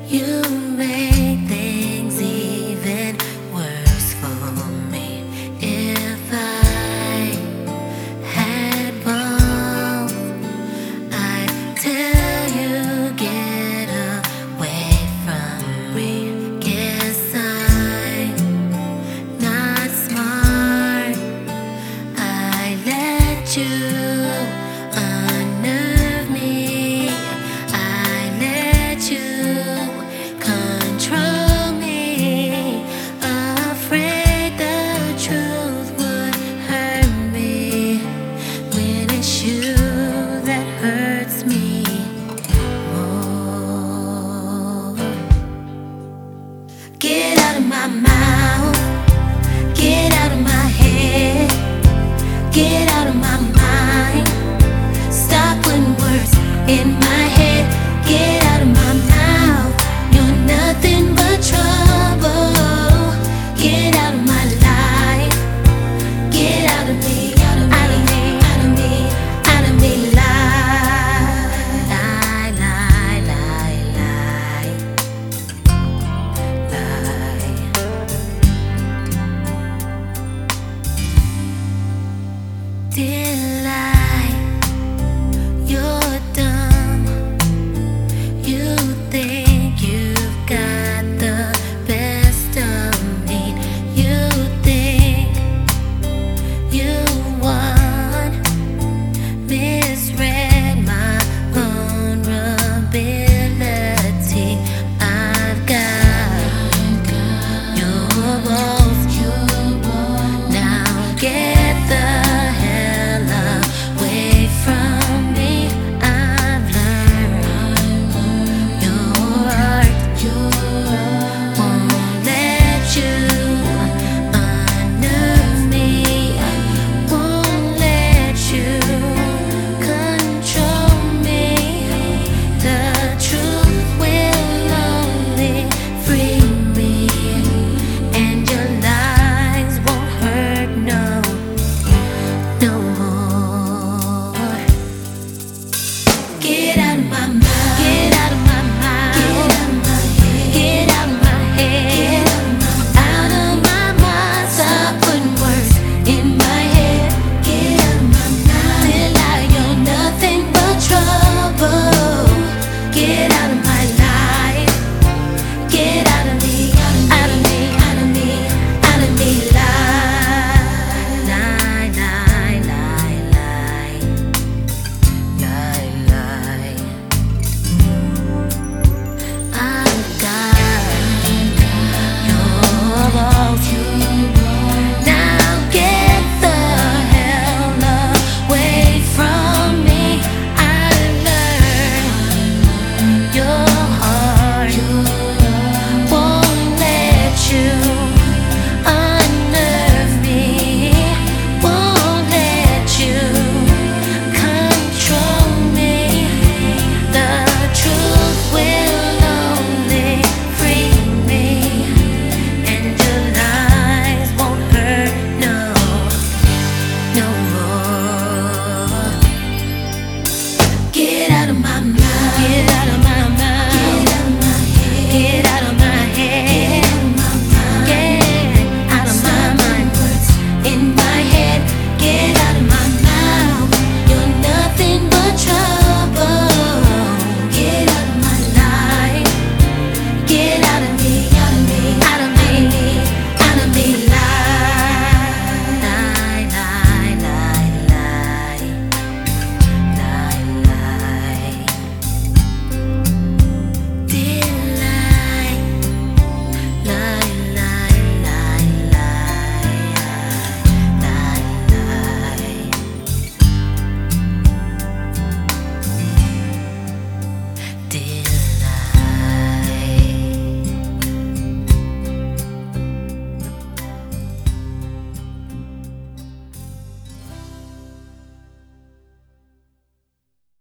You make things even worse for me. If I had balls, I'd tell you get away from me. Guess I'm not smart. I let you unnerve me. I let you control me. Afraid the truth would hurt me when it's you that hurts me more. Get out of my mouth, get out of my head, get out of my mind. Stop putting words in my